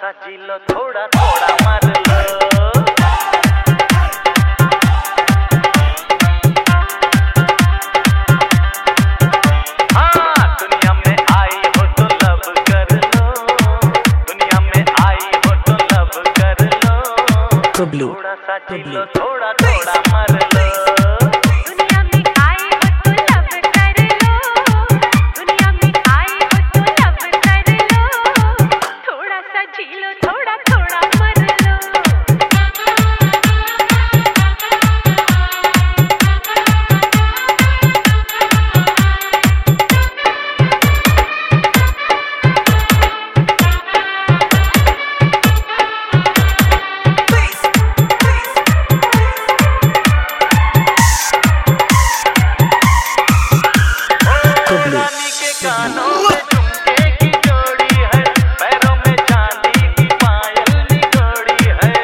सा जी लो, थोड़ा थोड़ा मार लो। हाँ, दुनिया में आई हो तो लब कर लो, दुनिया में आई हो तो लब कर लो। थोड़ा सा जी लो, थोड़ा थोड़ा मार लो। कानों में झुमके की जोड़ी है, पैरों में चांदी की पायल निगोड़ी है।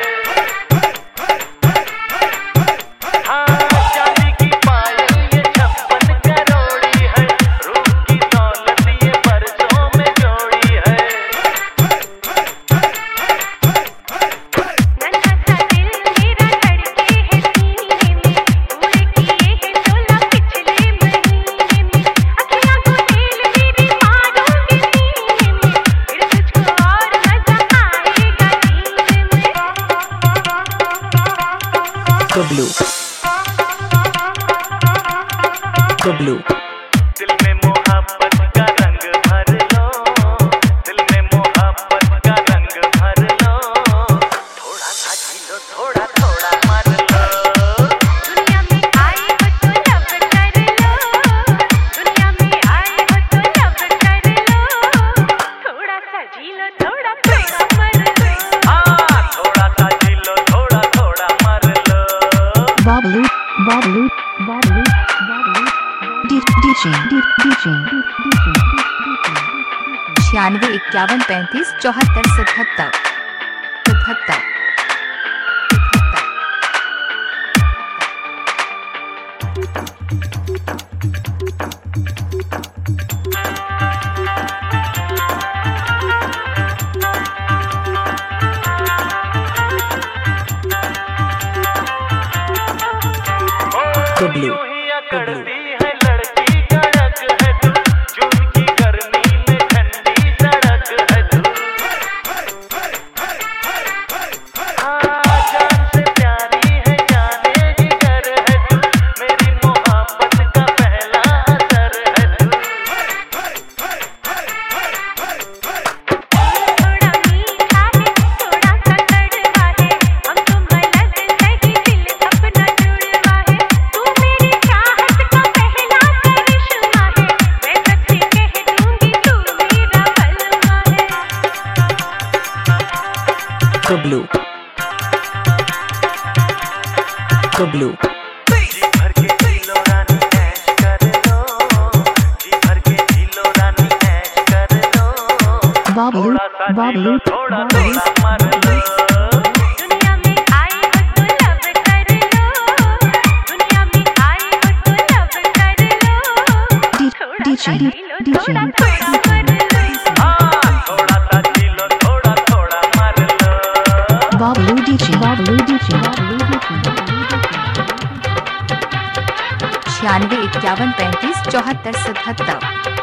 हाँ, चांदी की पायल ये 56 करोड़ी है, रूप की दौलत ये बरसों में जोड़ी है। नन्हा सा दिल मेरा धड़के है सीने में, पूरे किए हैं 16 पिछले महीने में। अखियाँ को तेल मेरी मारूंगी सीने में, फिर तुझको और मजा आएगा जीने में। Goblu. दिल में मोहब्बत का रंग भर लो, दिल में मोहब्बत का रंग भर लो। थोड़ा सा जी लो, थोड़ा थोड़ा मार लो। दुनिया में आई हो तो लब कर लो, दुनिया में आई हो तो लब कर लो। थोड़ा सा जी लो, थोड़ा थोड़ा मर लो। हाँ, थोड़ा सा जी लो, थोड़ा थोड़ा मार लो। Babalu. DJ. 96 51 35 74 77 77। यूं ही अकड़ती है लड़की, कड़क है तू, जून की गर्मी में ठंडी सड़क है तू। हाँ, जान से प्यारी है, जाने जिगर है तू, मेरी मोहब्बत का पहला असर है तू। थोड़ा मीठा है, थोड़ा सा कड़वा है, हम तुम अलग नहीं, दिल अपना जुड़वा है। तू मेरी चाहत का पहला करिश्मा है, मैं सबसे कह दूंगी तू मेरा बलवा है। Goblu. जी भर के जी लो रानी ऐश कर लो, जी भर के जी लो रानी ऐश कर लो। थोड़ा सा जी लो, थोड़ा थोड़ा मार लो। दुनिया में आई हो तो लब कर लो, दुनिया में आई हो तो लब कर लो। थोड़ा सा जी लो, थोड़ा थोड़ा मर लो। हाँ, थोड़ा सा जी लो, थोड़ा थोड़ा मार लो। Babalu DJ. 96 51 35 74 77।